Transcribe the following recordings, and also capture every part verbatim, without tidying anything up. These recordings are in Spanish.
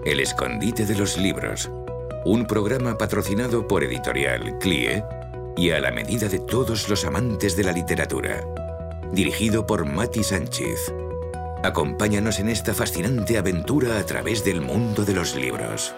El escondite de los libros, un programa patrocinado por Editorial C L I E y a la medida de todos los amantes de la literatura. Dirigido por Mati Sánchez. Acompáñanos en esta fascinante aventura a través del mundo de los libros.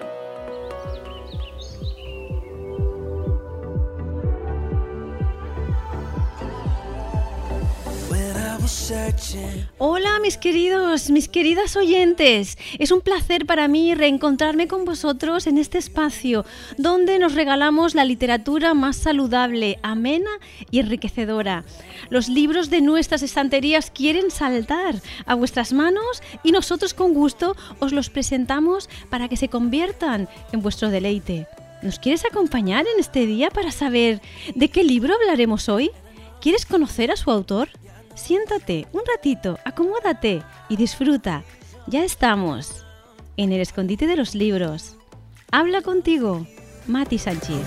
Hola mis queridos, mis queridas oyentes, es un placer para mí reencontrarme con vosotros en este espacio donde nos regalamos la literatura más saludable, amena y enriquecedora. Los libros de nuestras estanterías quieren saltar a vuestras manos y nosotros con gusto os los presentamos para que se conviertan en vuestro deleite. ¿Nos quieres acompañar en este día para saber de qué libro hablaremos hoy? ¿Quieres conocer a su autor? Siéntate un ratito, acomódate y disfruta. Ya estamos en el escondite de los libros. Habla contigo, Mati Sánchez.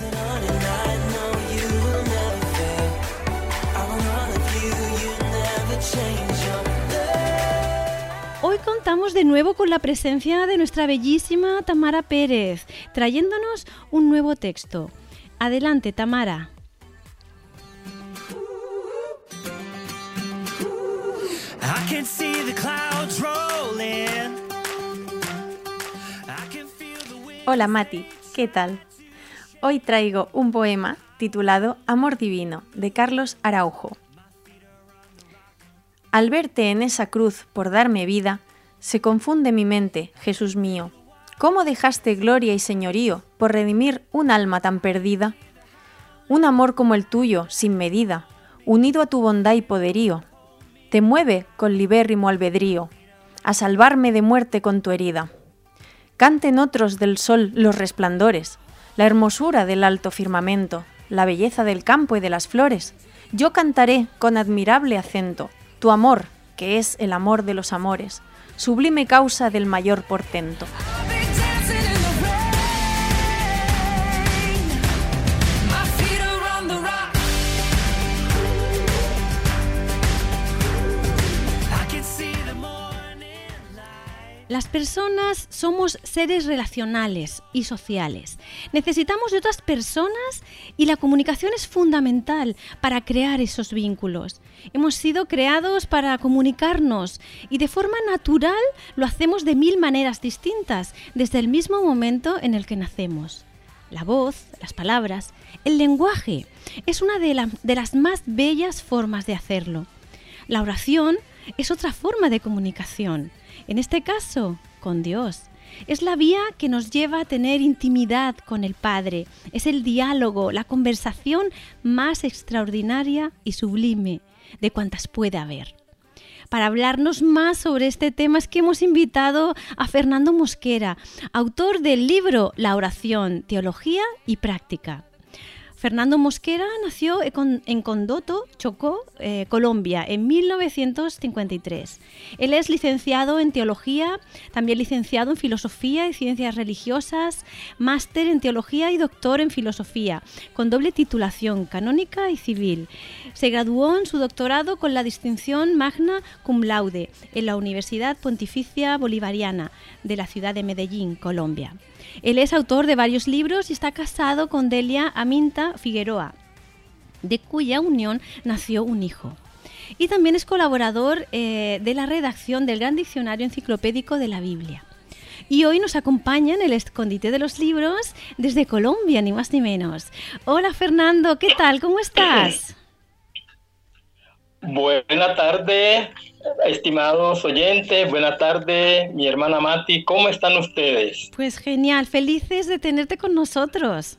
Hoy contamos de nuevo con la presencia de nuestra bellísima Tamara Pérez, trayéndonos un nuevo texto. Adelante, Tamara. Hola Mati, ¿qué tal? Hoy traigo un poema titulado Amor Divino, de Carlos Araujo. Al verte en esa cruz por darme vida, se confunde mi mente, Jesús mío. ¿Cómo dejaste gloria y señorío por redimir un alma tan perdida? Un amor como el tuyo, sin medida, unido a tu bondad y poderío, te mueve con libérrimo albedrío a salvarme de muerte con tu herida. Canten otros del sol los resplandores, la hermosura del alto firmamento, la belleza del campo y de las flores. Yo cantaré con admirable acento tu amor, que es el amor de los amores, sublime causa del mayor portento. Las personas somos seres relacionales y sociales. Necesitamos de otras personas y la comunicación es fundamental para crear esos vínculos. Hemos sido creados para comunicarnos y de forma natural lo hacemos de mil maneras distintas desde el mismo momento en el que nacemos. La voz, las palabras, el lenguaje es una de, la, de las más bellas formas de hacerlo. La oración es otra forma de comunicación. En este caso, con Dios. Es la vía que nos lleva a tener intimidad con el Padre. Es el diálogo, la conversación más extraordinaria y sublime de cuantas puede haber. Para hablarnos más sobre este tema es que hemos invitado a Fernando Mosquera, autor del libro La oración, teología y práctica. Fernando Mosquera nació en Condoto, Chocó, eh, Colombia, en mil novecientos cincuenta y tres. Él es licenciado en Teología, también licenciado en Filosofía y Ciencias Religiosas, máster en Teología y doctor en Filosofía, con doble titulación canónica y civil. Se graduó en su doctorado con la distinción Magna Cum Laude en la Universidad Pontificia Bolivariana de la ciudad de Medellín, Colombia. Él es autor de varios libros y está casado con Delia Aminta Figueroa, de cuya unión nació un hijo. Y también es colaborador eh, de la redacción del Gran Diccionario Enciclopédico de la Biblia. Y hoy nos acompaña en el escondite de los libros desde Colombia, ni más ni menos. Hola Fernando, ¿qué tal? ¿Cómo estás? Buena tarde, estimados oyentes. Buena tarde, mi hermana Mati. ¿Cómo están ustedes? Pues genial, felices de tenerte con nosotros.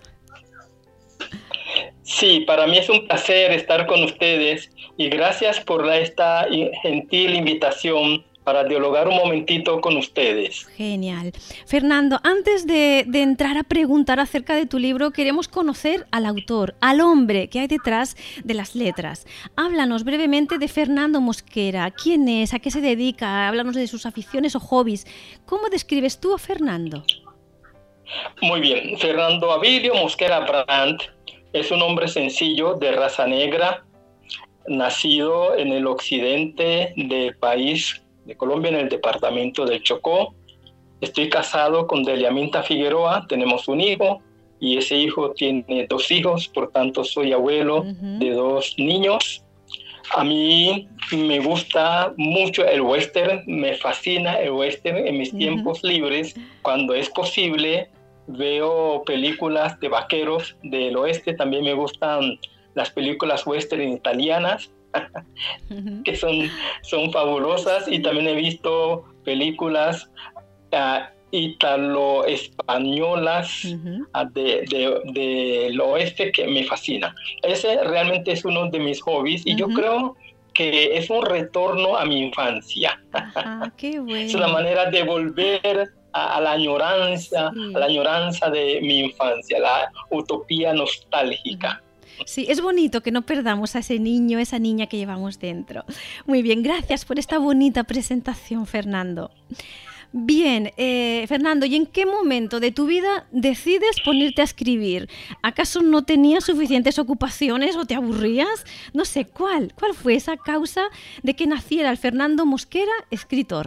Sí, para mí es un placer estar con ustedes y gracias por la, esta gentil invitación para dialogar un momentito con ustedes. Genial. Fernando, antes de, de entrar a preguntar acerca de tu libro, queremos conocer al autor, al hombre que hay detrás de las letras. Háblanos brevemente de Fernando Mosquera. ¿Quién es? ¿A qué se dedica? Háblanos de sus aficiones o hobbies. ¿Cómo describes tú a Fernando? Muy bien. Fernando Abilio Mosquera Brandt es un hombre sencillo de raza negra, nacido en el occidente del país de Colombia, en el departamento del Chocó, Estoy casado con Deliaminta Figueroa, tenemos un hijo y ese hijo tiene dos hijos, por tanto soy abuelo uh-huh. de dos niños. A mí me gusta mucho el western, me fascina el western en mis uh-huh. tiempos libres. Cuando es posible, veo películas de vaqueros del oeste, también me gustan las películas western italianas, uh-huh. que son, son fabulosas, y también he visto películas uh, italo-españolas uh-huh. uh, de, de, del oeste que me fascina. Ese realmente es uno de mis hobbies, y uh-huh. yo creo que es un retorno a mi infancia. Ajá, qué bueno. Es una manera de volver a, a la añoranza, sí. a la añoranza de mi infancia, la utopía nostálgica. Uh-huh. Sí, es bonito que no perdamos a ese niño, esa niña que llevamos dentro. Muy bien, gracias por esta bonita presentación, Fernando. Bien, eh, Fernando, ¿y en qué momento de tu vida decides ponerte a escribir? ¿Acaso no tenías suficientes ocupaciones o te aburrías? No sé, ¿cuál? ¿Cuál fue esa causa de que naciera el Fernando Mosquera, escritor?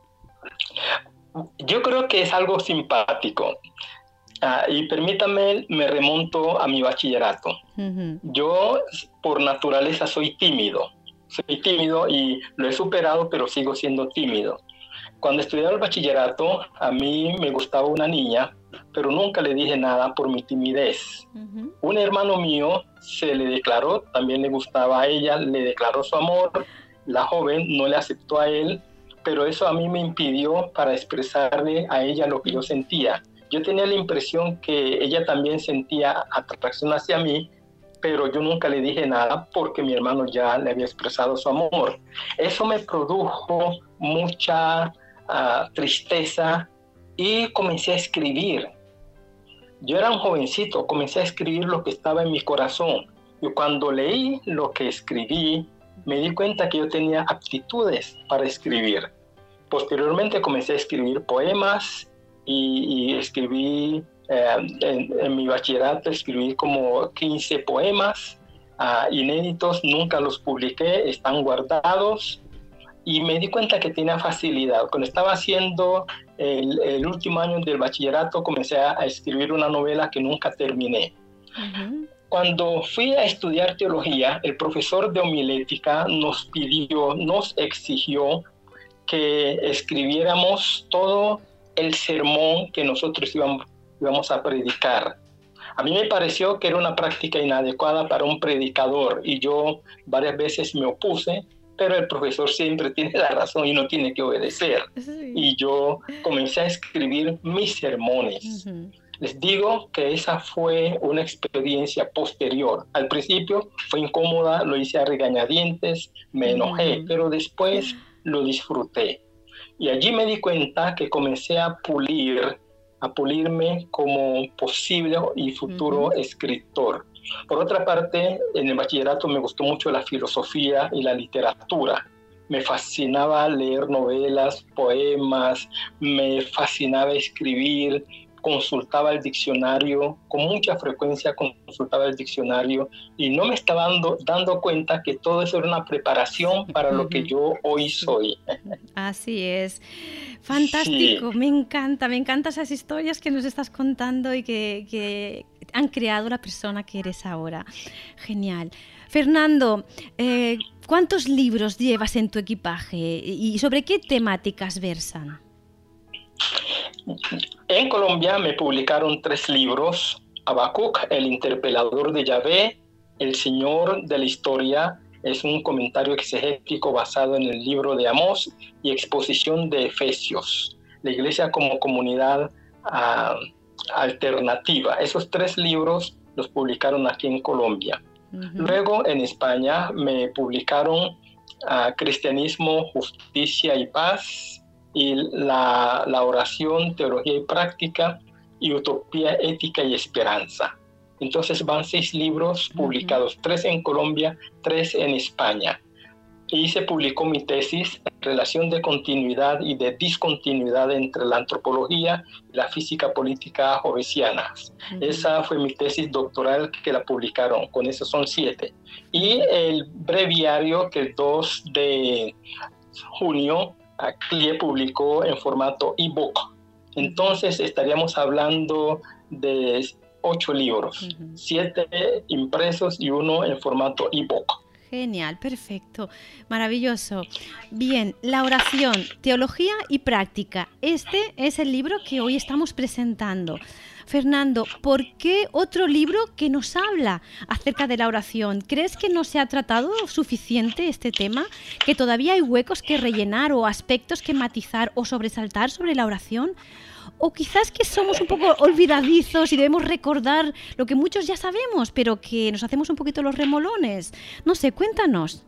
Yo creo que es algo simpático. Uh, y permítame, me remonto a mi bachillerato. Uh-huh. Yo, por naturaleza, soy tímido. Soy tímido y lo he superado, pero sigo siendo tímido. Cuando estudiaba el bachillerato, a mí me gustaba una niña, pero nunca le dije nada por mi timidez. Uh-huh. Un hermano mío se le declaró, también le gustaba a ella, le declaró su amor. La joven no le aceptó a él, pero eso a mí me impidió para expresarle a ella lo que yo sentía. Yo tenía la impresión que ella también sentía atracción hacia mí, pero yo nunca le dije nada porque mi hermano ya le había expresado su amor. Eso me produjo mucha uh, tristeza y comencé a escribir. Yo era un jovencito, comencé a escribir lo que estaba en mi corazón. Y cuando leí lo que escribí, me di cuenta que yo tenía aptitudes para escribir. Posteriormente comencé a escribir poemas, Y, y escribí, eh, en, en mi bachillerato escribí como quince poemas uh, inéditos, nunca los publiqué, están guardados, y me di cuenta que tenía facilidad. Cuando estaba haciendo el, el último año del bachillerato, comencé a, a escribir una novela que nunca terminé. Uh-huh. Cuando fui a estudiar teología, el profesor de homilética nos pidió, nos exigió que escribiéramos todo el sermón que nosotros íbamos, íbamos a predicar. A mí me pareció que era una práctica inadecuada para un predicador y yo varias veces me opuse, pero el profesor siempre tiene la razón y no tiene que obedecer. Sí. Y yo comencé a escribir mis sermones. Uh-huh. Les digo que esa fue una experiencia posterior. Al principio fue incómoda, lo hice a regañadientes, me enojé, uh-huh. pero después lo disfruté. Y allí me di cuenta que comencé a pulir, a pulirme como posible y futuro uh-huh. escritor. Por otra parte, en el bachillerato me gustó mucho la filosofía y la literatura. Me fascinaba leer novelas, poemas, me fascinaba escribir, consultaba el diccionario, con mucha frecuencia consultaba el diccionario y no me estaba dando, dando cuenta que todo eso era una preparación para uh-huh. lo que yo hoy soy. Así es. Fantástico, sí. Me encanta, me encantan esas historias que nos estás contando y que, que han creado la persona que eres ahora. Genial. Fernando, eh, ¿cuántos libros llevas en tu equipaje y sobre qué temáticas versan? En Colombia me publicaron tres libros: Habacuc, el interpelador de Yahvé, El Señor de la Historia, es un comentario exegético basado en el libro de Amós, y Exposición de Efesios, la iglesia como comunidad uh, alternativa. Esos tres libros los publicaron aquí en Colombia. Uh-huh. Luego en España me publicaron uh, Cristianismo, Justicia y Paz, y la, la oración, teología y práctica, y utopía, ética y esperanza. Entonces van seis libros publicados, uh-huh. tres en Colombia, tres en España. Y se publicó mi tesis, Relación de continuidad y de discontinuidad entre la antropología y la física política jovesianas. Uh-huh. Esa fue mi tesis doctoral que la publicaron, con eso son siete. Y el breviario que el dos de junio C L I E publicó en formato ebook. Entonces estaríamos hablando de ocho libros, uh-huh. siete impresos y uno en formato ebook. Genial, perfecto, maravilloso. Bien, la oración, teología y práctica. Este es el libro que hoy estamos presentando. Fernando, ¿por qué otro libro que nos habla acerca de la oración? ¿Crees que no se ha tratado suficiente este tema? ¿Que todavía hay huecos que rellenar o aspectos que matizar o sobresaltar sobre la oración? ¿O quizás que somos un poco olvidadizos y debemos recordar lo que muchos ya sabemos, pero que nos hacemos un poquito los remolones? No sé, cuéntanos.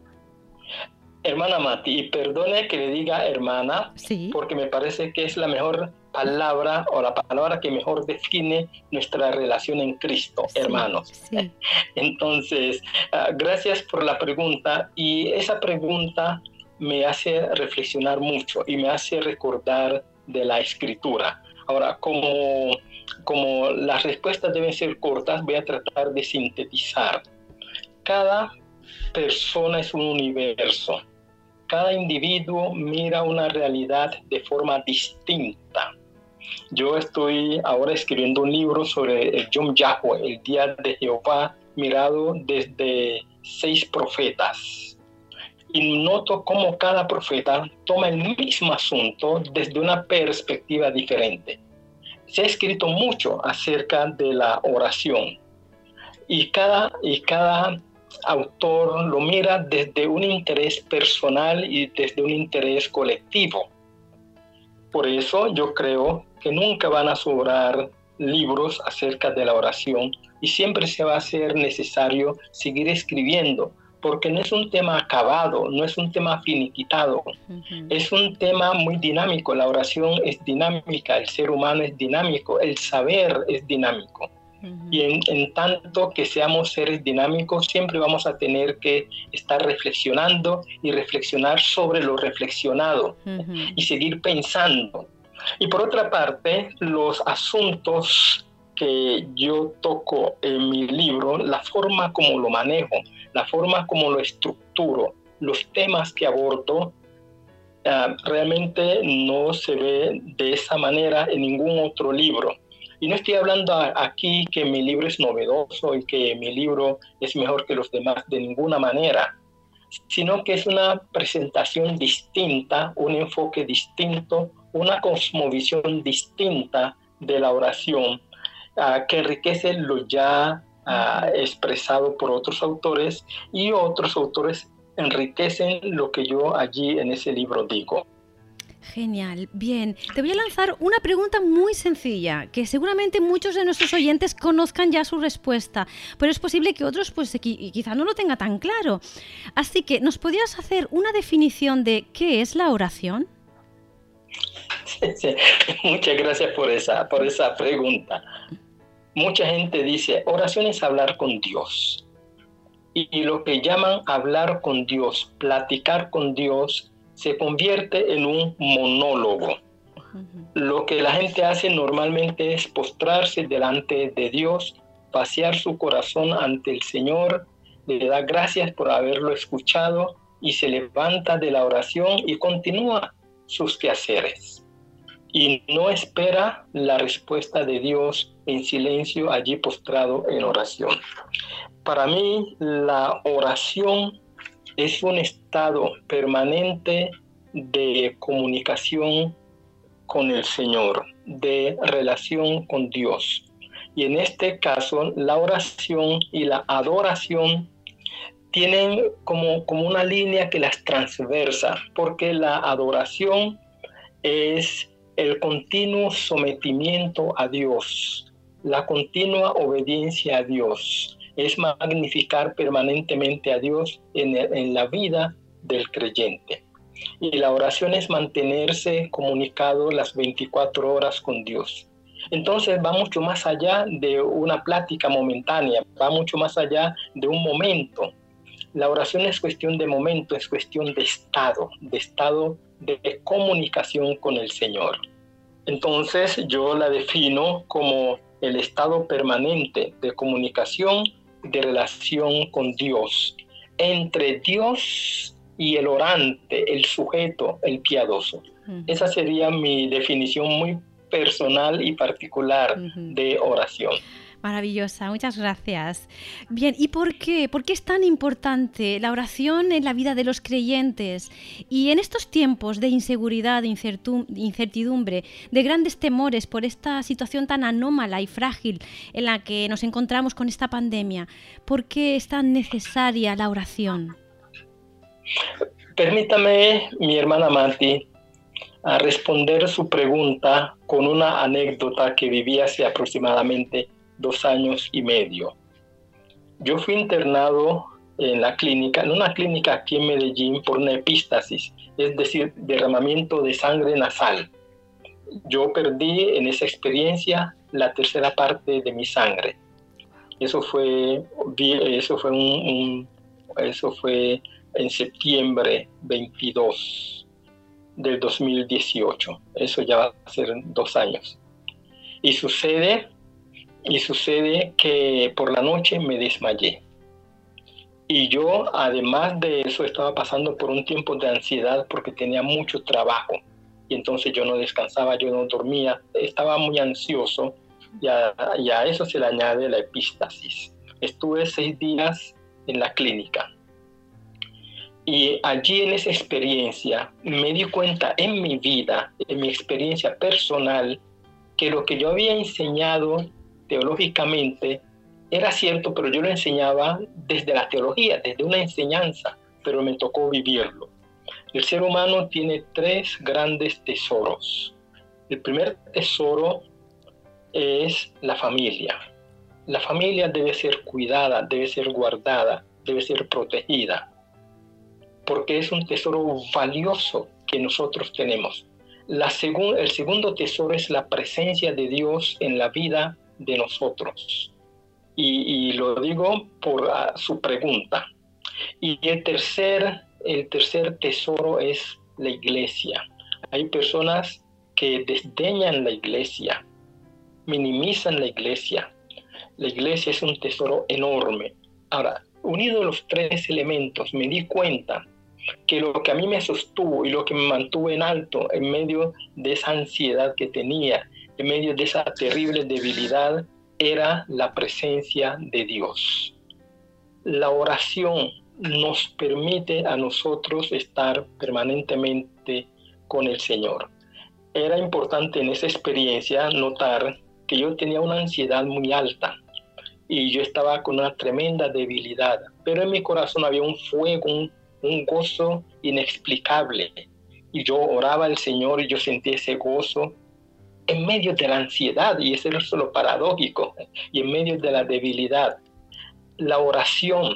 Hermana Mati, y perdone que le diga hermana, sí. porque me parece que es la mejor palabra o la palabra que mejor define nuestra relación en Cristo, sí, hermanos. Sí. Entonces, uh, gracias por la pregunta, y esa pregunta me hace reflexionar mucho y me hace recordar de la Escritura. Ahora, como, como las respuestas deben ser cortas, voy a tratar de sintetizar. Cada persona es un universo. Cada individuo mira una realidad de forma distinta. Yo estoy ahora escribiendo un libro sobre el Yom Yahweh, el Día de Jehová, mirado desde seis profetas. Y noto cómo cada profeta toma el mismo asunto desde una perspectiva diferente. Se ha escrito mucho acerca de la oración. Y cada, y cada autor lo mira desde un interés personal y desde un interés colectivo. Por eso yo creo que nunca van a sobrar libros acerca de la oración y siempre se va a hacer necesario seguir escribiendo, porque no es un tema acabado, no es un tema finiquitado, uh-huh. Es un tema muy dinámico. La oración es dinámica, el ser humano es dinámico, el saber es dinámico. Uh-huh. Y en, en tanto que seamos seres dinámicos, siempre vamos a tener que estar reflexionando y reflexionar sobre lo reflexionado, uh-huh. y seguir pensando. Y por otra parte, los asuntos que yo toco en mi libro, la forma como lo manejo, la forma como lo estructuro, los temas que abordo, uh, realmente no se ve de esa manera en ningún otro libro. Y no estoy hablando aquí que mi libro es novedoso y que mi libro es mejor que los demás de ninguna manera, sino que es una presentación distinta, un enfoque distinto, una cosmovisión distinta de la oración, uh, que enriquece lo ya uh, expresado por otros autores, y otros autores enriquecen lo que yo allí en ese libro digo. Genial, bien. Te voy a lanzar una pregunta muy sencilla, que seguramente muchos de nuestros oyentes conozcan ya su respuesta, pero es posible que otros pues quizá no lo tengan tan claro. Así que, ¿nos podrías hacer una definición de qué es la oración? Sí, sí. Muchas gracias por esa, por esa pregunta. Mucha gente dice, oración es hablar con Dios. Y, y lo que llaman hablar con Dios, platicar con Dios, se convierte en un monólogo. Uh-huh. Lo que la gente hace normalmente es postrarse delante de Dios, vaciar su corazón ante el Señor, le da gracias por haberlo escuchado y se levanta de la oración y continúa sus quehaceres. Y no espera la respuesta de Dios en silencio allí postrado en oración. Para mí, la oración es un estado permanente de comunicación con el Señor, de relación con Dios. Y en este caso, la oración y la adoración tienen como, como una línea que las transversa, porque la adoración es el continuo sometimiento a Dios, la continua obediencia a Dios. Es magnificar permanentemente a Dios en, el, en la vida del creyente. Y la oración es mantenerse comunicado las veinticuatro horas con Dios. Entonces va mucho más allá de una plática momentánea, va mucho más allá de un momento. La oración es cuestión de momento, es cuestión de estado, de estado de comunicación con el Señor. Entonces yo la defino como el estado permanente de comunicación, de relación con Dios, entre Dios y el orante, el sujeto, el piadoso. Uh-huh. Esa sería mi definición muy personal y particular uh-huh. de oración. Maravillosa, muchas gracias. Bien, ¿y por qué? ¿Por qué es tan importante la oración en la vida de los creyentes? Y en estos tiempos de inseguridad, de incertidumbre, de grandes temores por esta situación tan anómala y frágil en la que nos encontramos con esta pandemia, ¿por qué es tan necesaria la oración? Permítame, mi hermana Mati, a responder su pregunta con una anécdota que viví hace aproximadamente dos años y medio. Yo fui internado en la clínica, en una clínica aquí en Medellín, por una epístasis, es decir, derramamiento de sangre nasal. Yo perdí en esa experiencia la tercera parte de mi sangre. Eso fue, eso fue, un, un, eso fue en septiembre veintidós del dos mil dieciocho. Eso ya va a ser dos años. Y sucede... Y sucede que por la noche me desmayé. Y yo, además de eso, estaba pasando por un tiempo de ansiedad porque tenía mucho trabajo. Y entonces yo no descansaba, yo no dormía, estaba muy ansioso. Y a, y a eso se le añade la epístasis. Estuve seis días en la clínica. Y allí en esa experiencia me di cuenta en mi vida, en mi experiencia personal, que lo que yo había enseñado teológicamente era cierto, pero yo lo enseñaba desde la teología, desde una enseñanza, pero me tocó vivirlo. El ser humano tiene tres grandes tesoros. El primer tesoro es la familia. La familia debe ser cuidada, debe ser guardada, debe ser protegida, porque es un tesoro valioso que nosotros tenemos. La segun, el segundo tesoro es la presencia de Dios en la vida de nosotros. Y, y lo digo por uh, su pregunta. Y el tercer, el tercer tesoro es la iglesia. Hay personas que desdeñan la iglesia, minimizan la iglesia. La iglesia es un tesoro enorme. Ahora, unidos los tres elementos, me di cuenta que lo que a mí me sostuvo y lo que me mantuvo en alto en medio de esa ansiedad que tenía, en medio de esa terrible debilidad, era la presencia de Dios. La oración nos permite a nosotros estar permanentemente con el Señor. Era importante en esa experiencia notar que yo tenía una ansiedad muy alta y yo estaba con una tremenda debilidad, pero en mi corazón había un fuego, un, un gozo inexplicable. Y yo oraba al Señor y yo sentía ese gozo en medio de la ansiedad, y eso es lo paradójico, y en medio de la debilidad. La oración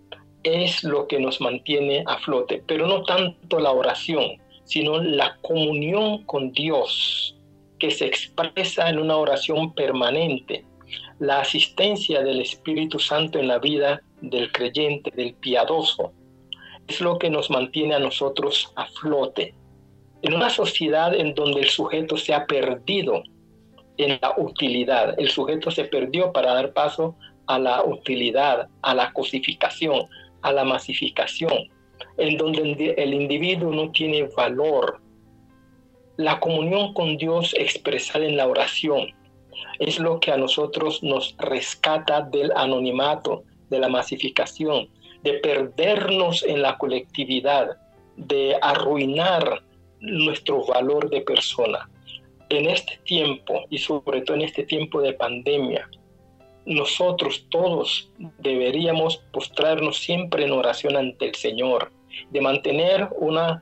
es lo que nos mantiene a flote, pero no tanto la oración, sino la comunión con Dios, que se expresa en una oración permanente. La asistencia del Espíritu Santo en la vida del creyente, del piadoso, es lo que nos mantiene a nosotros a flote. En una sociedad en donde el sujeto se ha perdido en la utilidad, el sujeto se perdió para dar paso a la utilidad, a la cosificación, a la masificación, en donde el individuo no tiene valor. La comunión con Dios expresada en la oración es lo que a nosotros nos rescata del anonimato, de la masificación, de perdernos en la colectividad, de arruinar nuestro valor de persona. En este tiempo, y sobre todo en este tiempo de pandemia, nosotros todos deberíamos postrarnos siempre en oración ante el Señor, de mantener una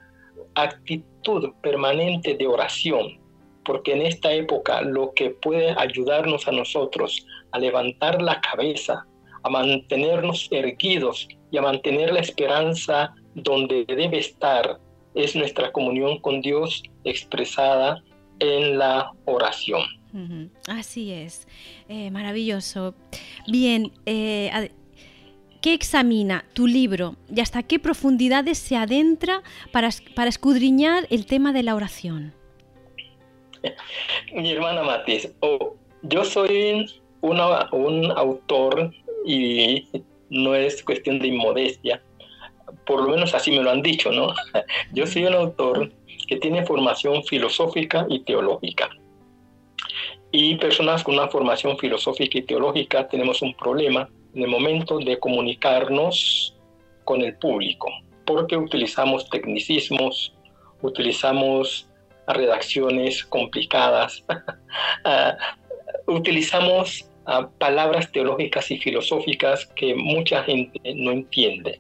actitud permanente de oración, porque en esta época lo que puede ayudarnos a nosotros a levantar la cabeza, a mantenernos erguidos y a mantener la esperanza donde debe estar, es nuestra comunión con Dios expresada en la oración. Uh-huh. Así es, eh, maravilloso. Bien, eh, ¿qué examina tu libro y hasta qué profundidades se adentra para, para escudriñar el tema de la oración? Mi hermana Matiz, oh, yo soy una, un autor, y no es cuestión de inmodestia, por lo menos así me lo han dicho, ¿no? Yo soy un autor que tiene formación filosófica y teológica. Y personas con una formación filosófica y teológica tenemos un problema en el momento de comunicarnos con el público, porque utilizamos tecnicismos, utilizamos redacciones complicadas, uh, utilizamos uh, palabras teológicas y filosóficas que mucha gente no entiende.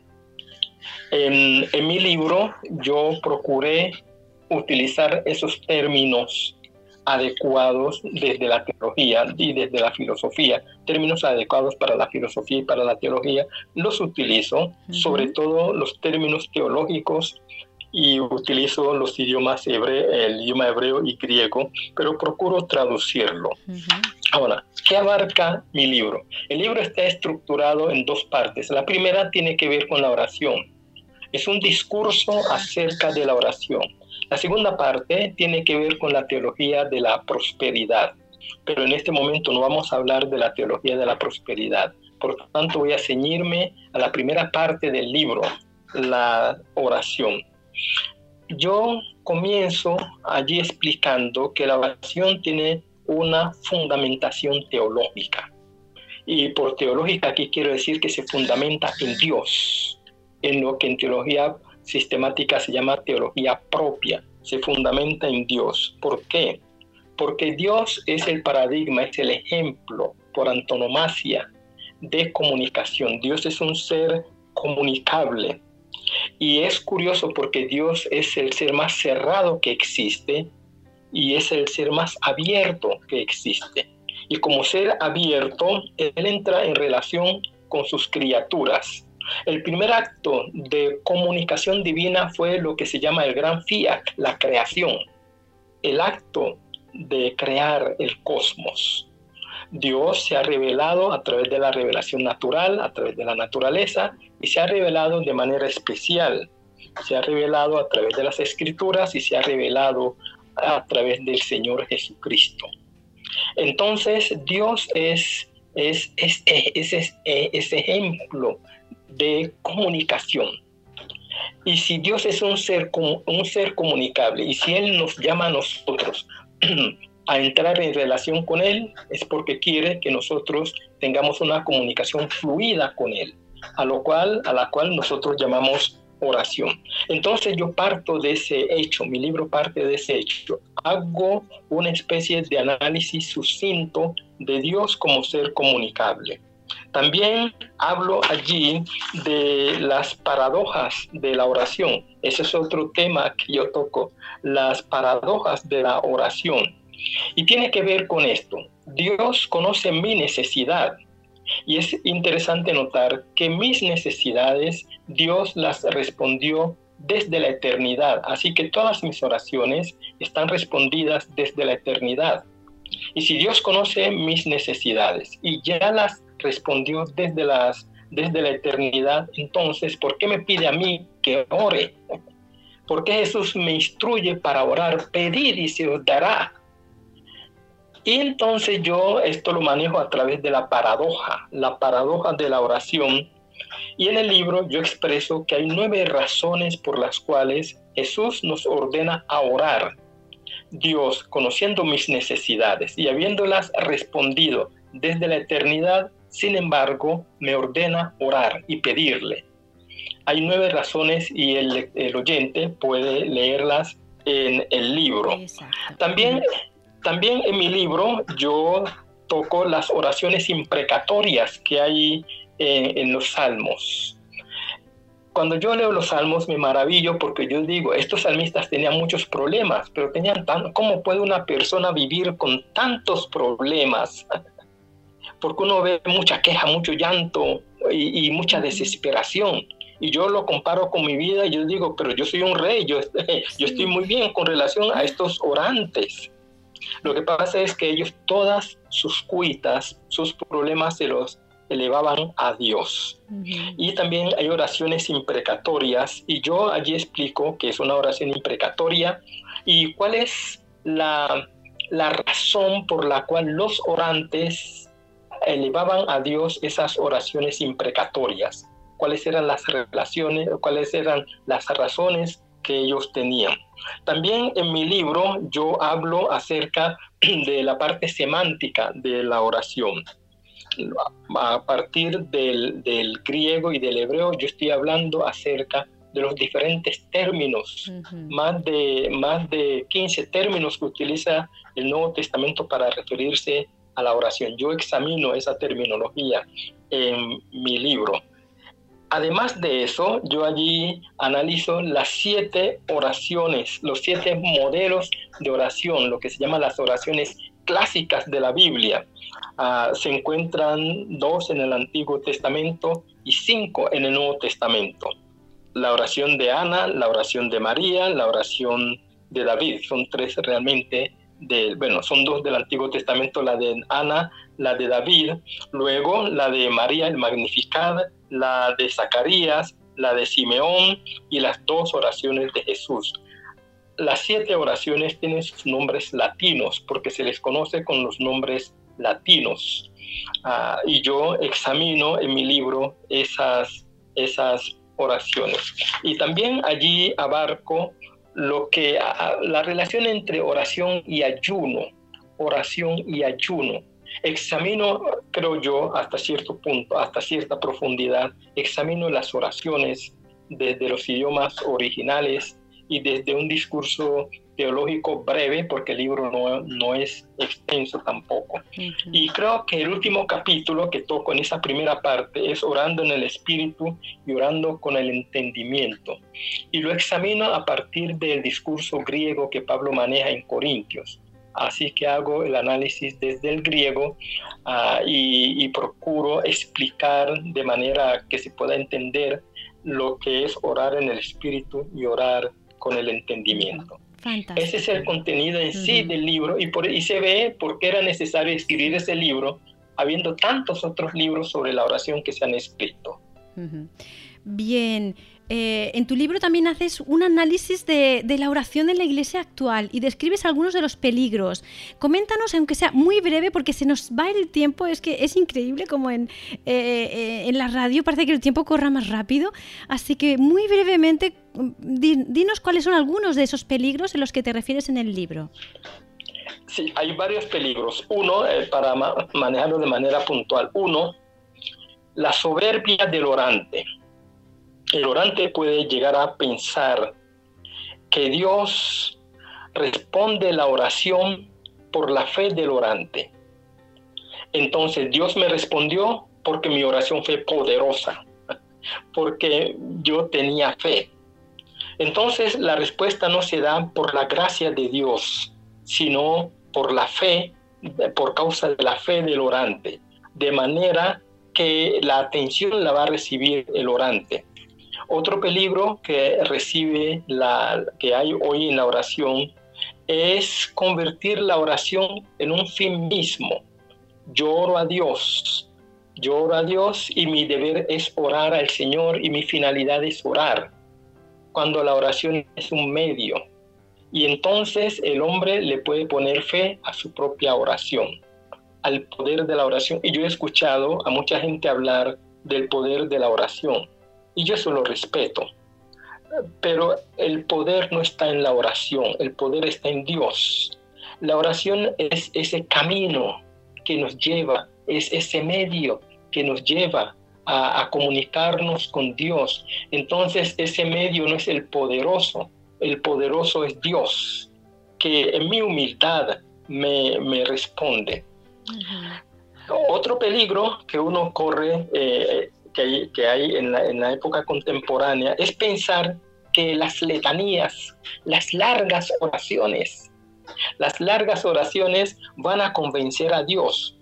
En, en mi libro yo procuré utilizar esos términos adecuados desde la teología y desde la filosofía, términos adecuados para la filosofía y para la teología, los utilizo, uh-huh. sobre todo los términos teológicos, y utilizo los idiomas hebreo, el idioma hebreo y griego, pero procuro traducirlo. Uh-huh. Ahora, ¿qué abarca mi libro? El libro está estructurado en dos partes. La primera tiene que ver con la oración. Es un discurso acerca de la oración. La segunda parte tiene que ver con la teología de la prosperidad, pero en este momento no vamos a hablar de la teología de la prosperidad. Por lo tanto, voy a ceñirme a la primera parte del libro, la oración. Yo comienzo allí explicando que la oración tiene una fundamentación teológica. Y por teológica aquí quiero decir que se fundamenta en Dios, en lo que en teología sistemática se llama teología propia, se fundamenta en Dios. ¿Por qué? Porque Dios es el paradigma, es el ejemplo por antonomasia de comunicación. Dios es un ser comunicable. Y es curioso porque Dios es el ser más cerrado que existe y es el ser más abierto que existe. Y como ser abierto, Él entra en relación con sus criaturas. El primer acto de comunicación divina fue lo que se llama el gran fiat, la creación, el acto de crear el cosmos. Dios se ha revelado a través de la revelación natural, a través de la naturaleza, y se ha revelado de manera especial. Se ha revelado a través de las Escrituras y se ha revelado a través del Señor Jesucristo. Entonces, Dios es, es, es, es, es, es ejemplo de comunicación. Y si Dios es un ser, un ser comunicable, y si Él nos llama a nosotros a entrar en relación con Él, es porque quiere que nosotros tengamos una comunicación fluida con Él, a lo cual, a la cual nosotros llamamos oración. Entonces yo parto de ese hecho, mi libro parte de ese hecho. Hago una especie de análisis sucinto de Dios como ser comunicable. También hablo allí de las paradojas de la oración. Ese es otro tema que yo toco, las paradojas de la oración. Y tiene que ver con esto. Dios conoce mi necesidad. Y es interesante notar que mis necesidades, Dios las respondió desde la eternidad. Así que todas mis oraciones están respondidas desde la eternidad. Y si Dios conoce mis necesidades y ya las respondió desde, las, desde la eternidad, entonces, ¿por qué me pide a mí que ore? ¿Por qué Jesús me instruye para orar? Pedid y se os dará. Y entonces yo esto lo manejo a través de la paradoja, la paradoja de la oración. Y en el libro yo expreso que hay nueve razones por las cuales Jesús nos ordena a orar. Dios, conociendo mis necesidades y habiéndolas respondido desde la eternidad, sin embargo, me ordena orar y pedirle. Hay nueve razones y el, el oyente puede leerlas en el libro. Exacto. También... También en mi libro yo toco las oraciones imprecatorias que hay eh, en los salmos. Cuando yo leo los salmos me maravillo porque yo digo, estos salmistas tenían muchos problemas, pero tenían tan, ¿cómo puede una persona vivir con tantos problemas? Porque uno ve mucha queja, mucho llanto y, y mucha desesperación. Y yo lo comparo con mi vida y yo digo, pero yo soy un rey, yo, yo estoy muy bien con relación a estos orantes. Lo que pasa es que ellos todas sus cuitas, sus problemas se los elevaban a Dios. Uh-huh. Y también hay oraciones imprecatorias y yo allí explico que es una oración imprecatoria y cuál es la, la razón por la cual los orantes elevaban a Dios esas oraciones imprecatorias. Cuáles eran las relaciones, cuáles eran las razones que ellos tenían. También en mi libro yo hablo acerca de la parte semántica de la oración. A partir del, del griego y del hebreo yo estoy hablando acerca de los diferentes términos, uh-huh. más, de, más de quince términos que utiliza el Nuevo Testamento para referirse a la oración. Yo examino esa terminología en mi libro. Además de eso, yo allí analizo las siete oraciones, los siete modelos de oración, lo que se llama las oraciones clásicas de la Biblia. Uh, se encuentran dos en el Antiguo Testamento y cinco en el Nuevo Testamento. La oración de Ana, la oración de María, la oración de David. Son tres realmente, de, bueno, son dos del Antiguo Testamento, la de Ana, la de David. Luego la de María, el Magnificat, la de Zacarías, la de Simeón y las dos oraciones de Jesús. Las siete oraciones tienen sus nombres latinos porque se les conoce con los nombres latinos. Uh, y yo examino en mi libro esas, esas oraciones. Y también allí abarco lo que a, la relación entre oración y ayuno, oración y ayuno. Examino, creo yo, hasta cierto punto, hasta cierta profundidad, examino las oraciones desde los idiomas originales y desde un discurso teológico breve, porque el libro no, no es extenso tampoco. Uh-huh. Y creo que el último capítulo que toco en esa primera parte es orando en el Espíritu y orando con el entendimiento. Y lo examino a partir del discurso griego que Pablo maneja en Corintios. Así que hago el análisis desde el griego uh, y, y procuro explicar de manera que se pueda entender lo que es orar en el Espíritu y orar con el entendimiento. Fantástico. Ese es el contenido en sí uh-huh. del libro y, por, y se ve por qué era necesario escribir ese libro, habiendo tantos otros libros sobre la oración que se han escrito. Uh-huh. Bien, eh, en tu libro también haces un análisis de, de la oración en la Iglesia actual y describes algunos de los peligros. Coméntanos, aunque sea muy breve, porque se nos va el tiempo, es que es increíble como en, eh, eh, en la radio parece que el tiempo corra más rápido, así que muy brevemente, di, dinos cuáles son algunos de esos peligros en los que te refieres en el libro. Sí, hay varios peligros. Uno, eh, para ma- manejarlo de manera puntual. Uno, la soberbia del orante. El orante puede llegar a pensar que Dios responde la oración por la fe del orante. Entonces, Dios me respondió porque mi oración fue poderosa, porque yo tenía fe. Entonces, la respuesta no se da por la gracia de Dios, sino por la fe, por causa de la fe del orante, de manera que la atención la va a recibir el orante. Otro peligro que recibe la, que hay hoy en la oración es convertir la oración en un fin mismo. Yo oro a Dios, yo oro a Dios y mi deber es orar al Señor y mi finalidad es orar, cuando la oración es un medio. Y entonces el hombre le puede poner fe a su propia oración, al poder de la oración. Y yo he escuchado a mucha gente hablar del poder de la oración. Y yo eso lo respeto, pero el poder no está en la oración, el poder está en Dios. La oración es ese camino que nos lleva, es ese medio que nos lleva a, a comunicarnos con Dios. Entonces ese medio no es el poderoso, el poderoso es Dios, que en mi humildad me, me responde. Uh-huh. Otro peligro que uno corre, eh, que hay, que hay en, la, en la época contemporánea, es pensar que las letanías, las largas oraciones, las largas oraciones van a convencer a Dios.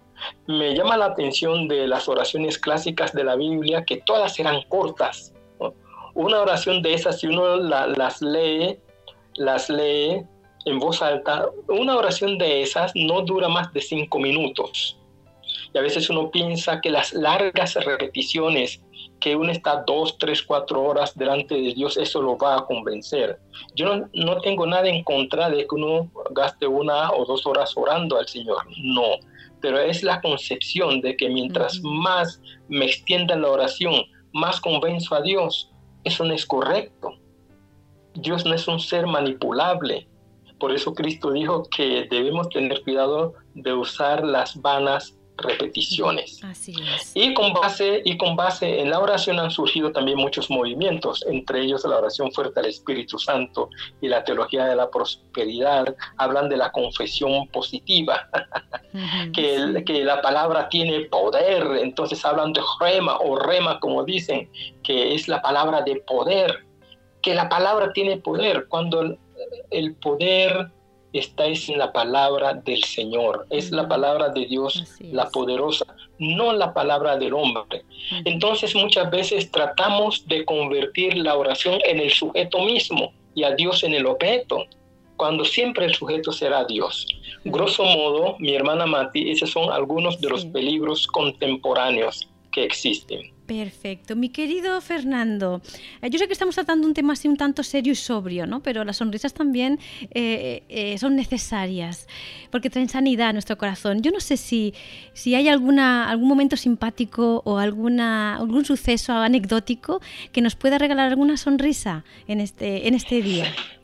Me llama la atención de las oraciones clásicas de la Biblia que todas eran cortas, ¿no? Una oración de esas, si uno la, las lee, las lee en voz alta, una oración de esas no dura más de cinco minutos. Y a veces uno piensa que las largas repeticiones, que uno está dos, tres, cuatro horas delante de Dios, eso lo va a convencer. Yo no, no tengo nada en contra de que uno gaste una o dos horas orando al Señor, no. Pero es la concepción de que mientras uh-huh. más me extienda la oración, más convenzo a Dios. Eso no es correcto. Dios no es un ser manipulable. Por eso Cristo dijo que debemos tener cuidado de usar las vanas repeticiones. Así es. Y con base, y con base en la oración han surgido también muchos movimientos, entre ellos la oración fuerte al Espíritu Santo y la teología de la prosperidad. Hablan de la confesión positiva, uh-huh, que, el, sí. que la palabra tiene poder. Entonces hablan de rema o rema, como dicen, que es la palabra de poder, que la palabra tiene poder. Cuando el, el poder está es en la palabra del Señor, es uh-huh. la palabra de Dios, la poderosa, no la palabra del hombre. Uh-huh. Entonces muchas veces tratamos de convertir la oración en el sujeto mismo y a Dios en el objeto, cuando siempre el sujeto será Dios. Uh-huh. Grosso modo, mi hermana Mati, esos son algunos de los sí. peligros contemporáneos que existen. Perfecto. Mi querido Fernando, yo sé que estamos tratando un tema así un tanto serio y sobrio, ¿no? Pero las sonrisas también eh, eh, son necesarias porque traen sanidad a nuestro corazón. Yo no sé si, si hay alguna, algún momento simpático o alguna, algún suceso anecdótico que nos pueda regalar alguna sonrisa en este, en este día.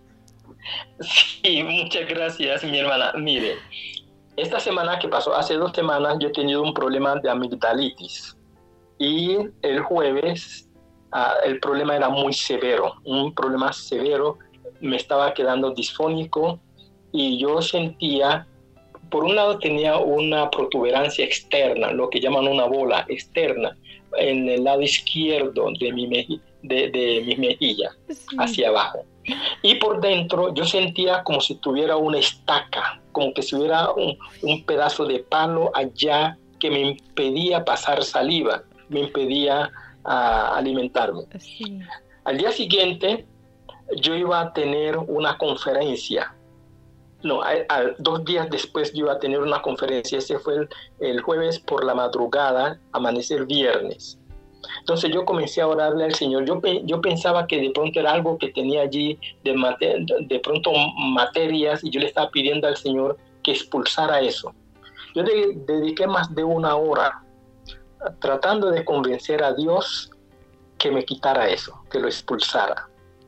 Sí, muchas gracias, mi hermana. Mire, esta semana que pasó, hace dos semanas, yo he tenido un problema de amigdalitis. Y el jueves uh, el problema era muy severo, un problema severo, me estaba quedando disfónico y yo sentía, por un lado tenía una protuberancia externa, lo que llaman una bola externa, en el lado izquierdo de mi, meji- de, de mi mejilla, sí. hacia abajo. Y por dentro yo sentía como si tuviera una estaca, como que si hubiera un, un pedazo de palo allá que me impedía pasar saliva, me impedía uh, alimentarme. Sí. Al día siguiente yo iba a tener una conferencia. No, a, a, dos días después yo iba a tener una conferencia. Ese fue el, el jueves por la madrugada, amanecer viernes. Entonces yo comencé a orarle al Señor. Yo, yo pensaba que de pronto era algo que tenía allí, de, mater, de pronto materias, y yo le estaba pidiendo al Señor que expulsara eso. Yo de, dediqué más de una hora tratando de convencer a Dios que me quitara eso, que lo expulsara.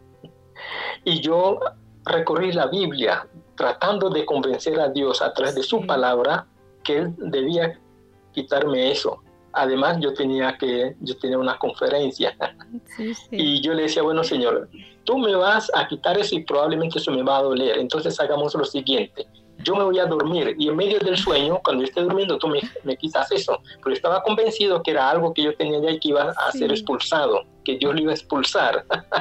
Y yo recorrí la Biblia tratando de convencer a Dios a través de su palabra que Él debía quitarme eso. Además, yo tenía que, yo tenía una conferencia. Sí, sí. Y yo le decía, bueno, Señor, tú me vas a quitar eso y probablemente eso me va a doler. Entonces hagamos lo siguiente. Yo me voy a dormir y en medio del sueño, cuando yo esté durmiendo, tú me, me quitas eso. Pero estaba convencido que era algo que yo tenía ya y que iba a sí. ser expulsado, que Dios lo iba a expulsar.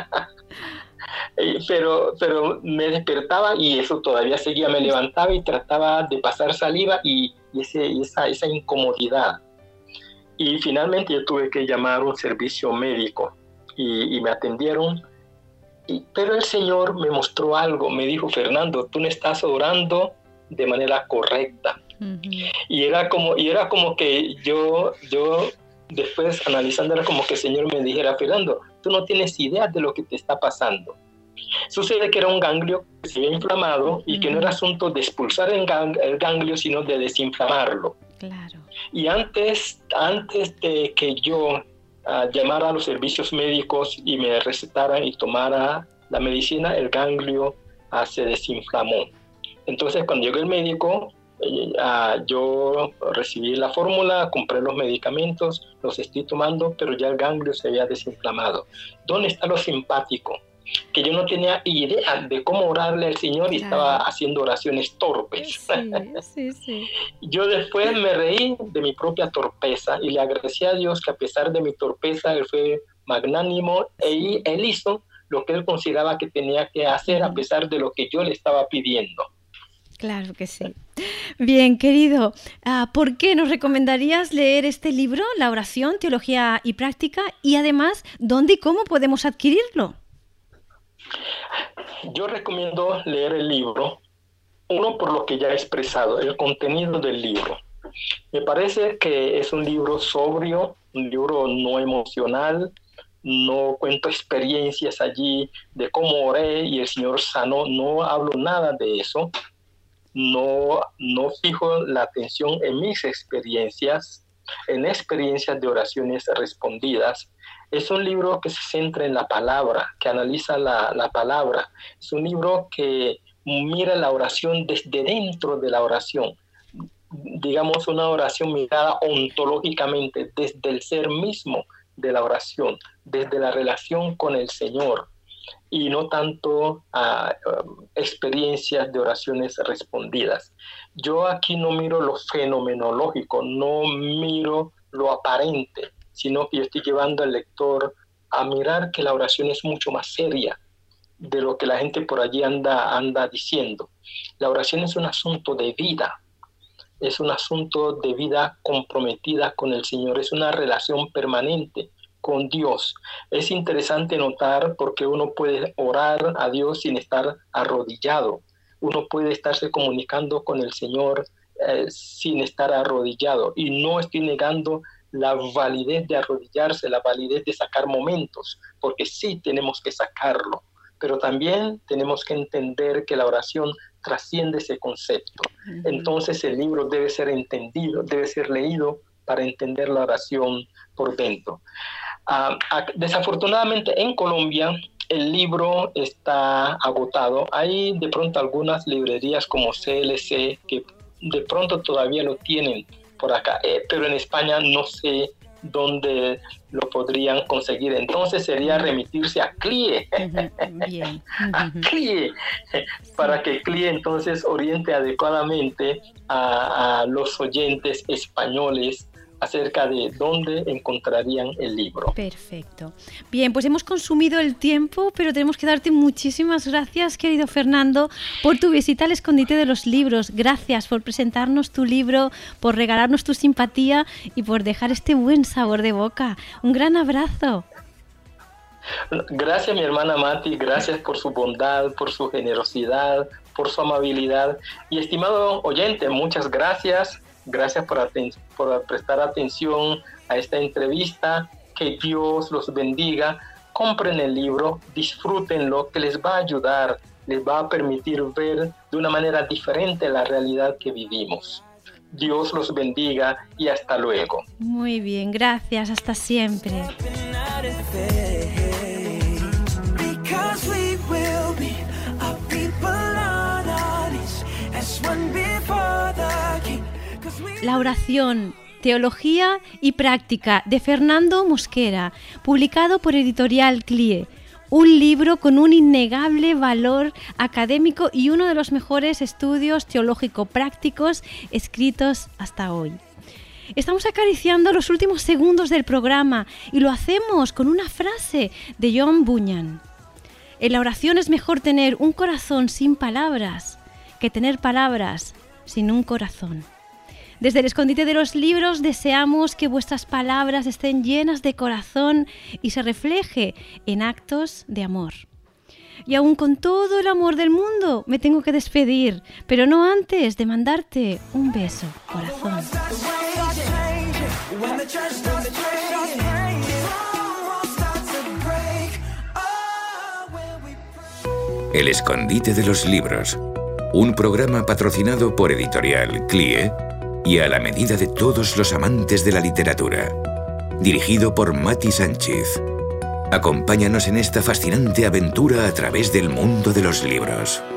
pero, pero me despertaba y eso todavía seguía, me levantaba y trataba de pasar saliva y, y ese, esa, esa incomodidad. Y finalmente yo tuve que llamar a un servicio médico y, y me atendieron. Y, pero el Señor me mostró algo, me dijo, Fernando, tú no estás orando de manera correcta. Uh-huh. Y era como, y era como que yo, yo después analizando, era como que el Señor me dijera, Fernando, tú no tienes idea de lo que te está pasando. Sucede que era un ganglio que se había inflamado y uh-huh. que no era asunto de expulsar el, gang- el ganglio, sino de desinflamarlo. Claro. Y antes, antes de que yo uh, llamara a los servicios médicos y me recetaran y tomara la medicina, el ganglio uh, se desinflamó. Entonces, cuando llegó el médico, uh, yo recibí la fórmula, compré los medicamentos, los estoy tomando, pero ya el ganglio se había desinflamado. ¿Dónde está lo simpático? Que yo no tenía idea de cómo orarle al Señor y claro. estaba haciendo oraciones torpes. Sí, sí, sí. Yo después me reí de mi propia torpeza y le agradecí a Dios que a pesar de mi torpeza, Él fue magnánimo e Él hizo lo que Él consideraba que tenía que hacer uh-huh. a pesar de lo que yo le estaba pidiendo. Claro que sí. Bien, querido, uh, ¿por qué nos recomendarías leer este libro, La oración, teología y práctica? Y además, ¿dónde y cómo podemos adquirirlo? Yo recomiendo leer el libro, uno por lo que ya he expresado, el contenido del libro. Me parece que es un libro sobrio, un libro no emocional, no cuento experiencias allí de cómo oré y el Señor sanó, no hablo nada de eso, no, no fijo la atención en mis experiencias, en experiencias de oraciones respondidas. Es un libro que se centra en la palabra, que analiza la, la palabra. Es un libro que mira la oración desde dentro de la oración. Digamos, una oración mirada ontológicamente desde el ser mismo de la oración, desde la relación con el Señor, y no tanto a uh, experiencias de oraciones respondidas. Yo aquí no miro lo fenomenológico, no miro lo aparente, sino que yo estoy llevando al lector a mirar que la oración es mucho más seria de lo que la gente por allí anda, anda diciendo. La oración es un asunto de vida, es un asunto de vida comprometida con el Señor, es una relación permanente con Dios. Es interesante notar porque uno puede orar a Dios sin estar arrodillado. Uno puede estarse comunicando con el Señor eh, sin estar arrodillado. Y no estoy negando la validez de arrodillarse, la validez de sacar momentos, porque sí tenemos que sacarlo. Pero también tenemos que entender que la oración trasciende ese concepto. Uh-huh. Entonces el libro debe ser entendido, debe ser leído para entender la oración por dentro. Uh, desafortunadamente en Colombia el libro está agotado. Hay de pronto algunas librerías como C L C que de pronto todavía lo tienen por acá, eh, pero en España no sé dónde lo podrían conseguir. Entonces sería remitirse a C L I E, uh-huh. Bien. Uh-huh. a C L I E, para que C L I E entonces oriente adecuadamente a, a los oyentes españoles acerca de dónde encontrarían el libro. Perfecto. Bien, pues hemos consumido el tiempo, pero tenemos que darte muchísimas gracias, querido Fernando, por tu visita al Escondite de los Libros. Gracias por presentarnos tu libro, por regalarnos tu simpatía y por dejar este buen sabor de boca. Un gran abrazo. Gracias, mi hermana Mati, gracias por su bondad, por su generosidad, por su amabilidad. Y estimado oyente, muchas gracias. Gracias por, aten- por prestar atención a esta entrevista. Que Dios los bendiga. Compren el libro, disfrútenlo, que les va a ayudar, les va a permitir ver de una manera diferente la realidad que vivimos. Dios los bendiga y hasta luego. Muy bien, gracias, hasta siempre. La oración, teología y práctica de Fernando Mosquera, publicado por Editorial C L I E. Un libro con un innegable valor académico y uno de los mejores estudios teológico-prácticos escritos hasta hoy. Estamos acariciando los últimos segundos del programa y lo hacemos con una frase de John Bunyan. En la oración es mejor tener un corazón sin palabras que tener palabras sin un corazón. Desde el Escondite de los Libros deseamos que vuestras palabras estén llenas de corazón y se refleje en actos de amor. Y aún con todo el amor del mundo me tengo que despedir, pero no antes de mandarte un beso, corazón. El Escondite de los Libros, un programa patrocinado por Editorial C L I E y a la medida de todos los amantes de la literatura. Dirigido por Mati Sánchez. Acompáñanos en esta fascinante aventura a través del mundo de los libros.